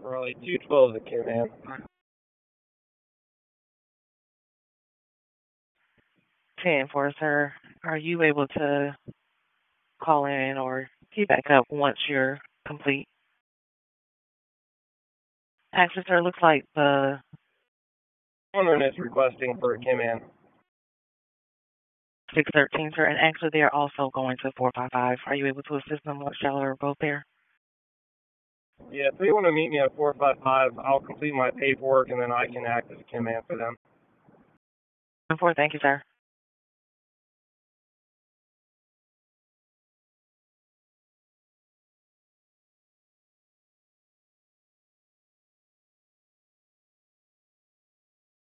Raleigh 212 the Kim-Man. 10-4, sir. Are you able to call in or key back up once you're complete? Actually, sir, looks like the Owner is requesting for a Kim-Man. 613, sir, and actually they are also going to 455. Are you able to assist them once y'all are both there? Yeah, if they want to meet me at 455, I'll complete my paperwork and then I can act as a Kim-Man for them. 4, thank you, sir.